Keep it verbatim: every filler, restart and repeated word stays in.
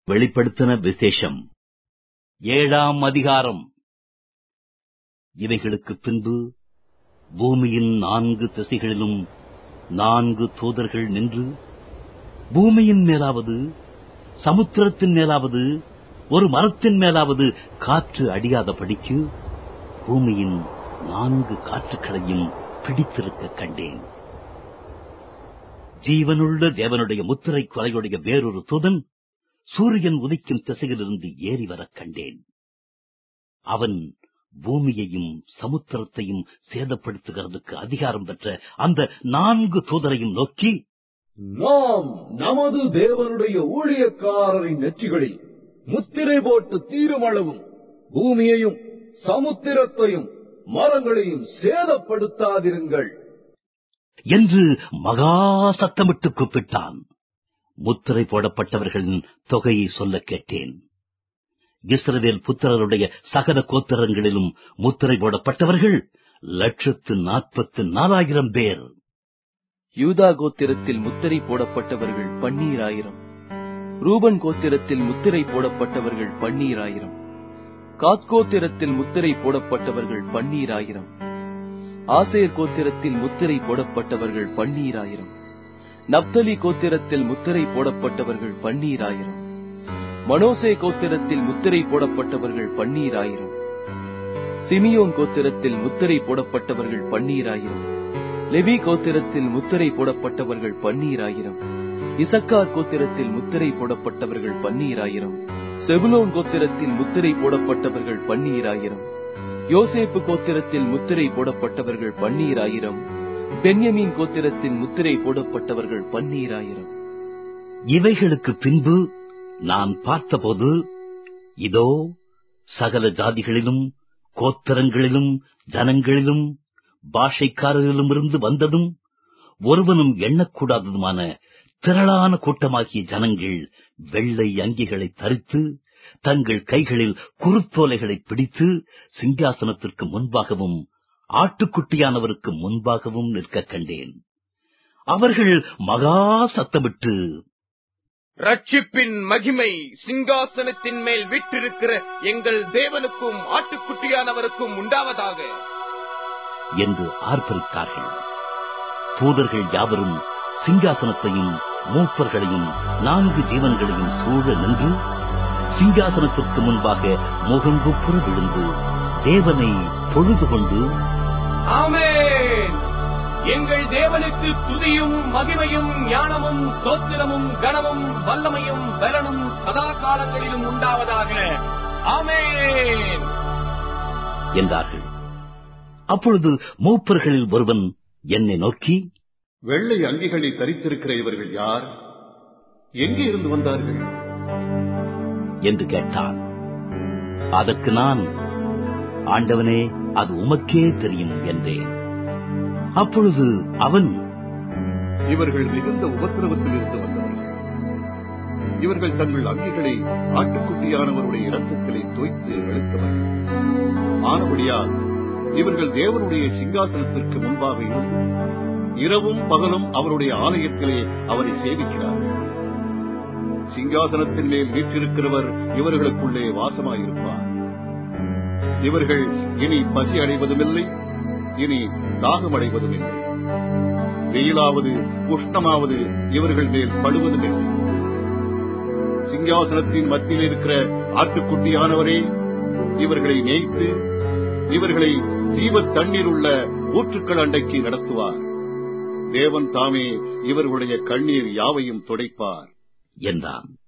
வெளிப்படுத்தின விசேஷம் ஏழாம் அதிகாரம். இவைகளுக்கு பின்பு பூமியின் நான்கு திசைகளிலும் நான்கு தூதர்கள் நின்று, பூமியின் மேலாவது சமுத்திரத்தின் மேலாவது ஒரு மரத்தின் மேலாவது காற்று அடியாதபடிக்கு பூமியின் நான்கு காற்றுக்களையும் பிடித்திருக்க கண்டேன். ஜீவனுள்ள தேவனுடைய முத்திரை கொலையுடைய வேறொரு தூதன் சூரியன் உதிக்கும் திசையிலிருந்து ஏறி வரக் கண்டேன். அவன் பூமியையும் சமுத்திரத்தையும் சேதப்படுத்துகிறதுக்கு அதிகாரம் பெற்ற அந்த நான்கு தூதரையும் நோக்கி, நாம் நமது தேவனுடைய ஊழியக்காரரின் நெற்றிகளில் முத்திரை போட்டு தீருமளவும் பூமியையும் சமுத்திரத்தையும் மரங்களையும் சேதப்படுத்தாதிருங்கள் என்று மகா சத்தமிட்டு கூப்பிட்டான். முத்திரை போடப்பட்டவர்களின் தொகையை சொல்ல கேட்டேன். இஸ்ரவேல் புத்திரருடைய சகல கோத்திரங்களிலும் முத்திரை போடப்பட்டவர்கள் லட்சத்து நாற்பத்து நாலாயிரம் பேர். யூதா கோத்திரத்தில் முத்திரை போடப்பட்டவர்கள் பன்னீராயிரம். ரூபன் கோத்திரத்தில் முத்திரை போடப்பட்டவர்கள் பன்னீராயிரம். காத் கோத்திரத்தில் முத்திரை போடப்பட்டவர்கள் பன்னீராயிரம். ஆசேர் கோத்திரத்தில் முத்திரை போடப்பட்டவர்கள் பன்னீராயிரம். நப்தலி கோத்திரத்தில் முத்திரை போடப்பட்டவர்கள் பன்னீராயிரம். மனோசே கோத்திரத்தில் முத்திரை போடப்பட்டவர்கள் பன்னீராயிரம். சிமியோன் கோத்திரத்தில் முத்திரை போடப்பட்டவர்கள் பன்னீராயிரம். லெவி கோத்திரத்தில் முத்திரை போடப்பட்டவர்கள் பன்னீராயிரம். இசக்கார் கோத்திரத்தில் முத்திரை போடப்பட்டவர்கள் பன்னீராயிரம். செபுலோன் கோத்திரத்தில் முத்திரை போடப்பட்டவர்கள் பன்னீராயிரம். யோசேப்பு கோத்திரத்தில் முத்திரை போடப்பட்டவர்கள் பன்னீராயிரம். பென்யமீன் கோத்திரத்தில் முத்திரை போடப்பட்டவர்கள் பன்னீராயிரம். இவைகளுக்கு பின்பு நான் பார்த்தபோது, இதோ சகல ஜாதிகளிலும் கோத்திரங்களிலும் ஜனங்களிலும் பாஷைக்காரரிலும் இருந்து வந்ததும் ஒருவனும் எண்ணக்கூடாததுமான திரளான கூட்டமாகிய ஜனங்கள் வெள்ளை அங்கிகளை தரித்து தங்கள் கைகளில் குருத்தோலைகளை பிடித்து சிங்காசனத்திற்கு முன்பாகவும் ஆட்டுக்குட்டியானவருக்கு முன்பாகவும் நிற்க கண்டேன். அவர்கள் மகா சத்தமிட்டு, ரட்சிப்பின் மகிமை சிங்காசனத்தின் மேல் விட்டிருக்கிற எங்கள் தேவனுக்கும் ஆட்டுக்குட்டியானவருக்கும் உண்டாவதாக என்று ஆர்ப்பரித்தார்கள். தூதர்கள் யாவரும் சிங்காசனத்தையும் மூப்பர்களையும் நான்கு ஜீவன்களையும் சூழ நின்று சிங்காசனத்திற்கு முன்பாக முகங்குப்புற விழுந்து தேவனை தொழுது கொண்டு, ஆமென், எங்கள் தேவனுக்கு துதியும் மகிமையும் ஞானமும் ஸ்தோத்திரமும் கனமும் வல்லமையும் பலனும் சதா காலங்களிலும் உண்டாவதாக, ஆமென் என்றார்கள். அப்பொழுது மூப்பர்களில் ஒருவன் என்னை நோக்கி, வெள்ளை அங்கிகளை தரித்திருக்கிற இவர்கள் யார்? எங்கே இருந்து வந்தார்கள் என்று கேட்டான். அதற்கு நான், ஆண்டவனே, அது உமக்கே தெரியும் என்றேன். அப்பொழுது அவன், இவர்கள் மிகுந்த உபத்திரவத்தில் இருந்து வந்தவர்கள். இவர்கள் தங்கள் அங்கிகளை ஆட்டுக்குட்டியானவருடைய இரத்தத்திலே தோய்த்து வெளுத்தவர்கள். ஆனபடியால் இவர்கள் தேவனுடைய சிங்காசனத்திற்கு முன்பாக இருந்து இரவும் பகலும் அவருடைய ஆலயத்திலே அவரை சேவிக்கிறார்கள். சிங்காசனத்தின் மேல் வீற்றிருக்கிறவர் இவர்களுக்குள்ளே வாசமாயிருப்பார். இவர்கள் இனி பசி அடைவதுமில்லை, இனி தாகமடைவதுமில்லை. வெயிலாவது உஷ்ணமாவது இவர்கள் மேல் படுவதுமில்லை. சிங்காசனத்தின் மத்தியில் இருக்கிற ஆட்டுக்குட்டியானவரே இவர்களை மேய்த்து இவர்களை ஜீவ தண்ணீர் உள்ள ஊற்றுக்கள் அண்டைக்கு நடத்துவார். தேவன் தாமே இவர்களுடைய கண்ணீர் யாவையும் துடைப்பார் என்றான்.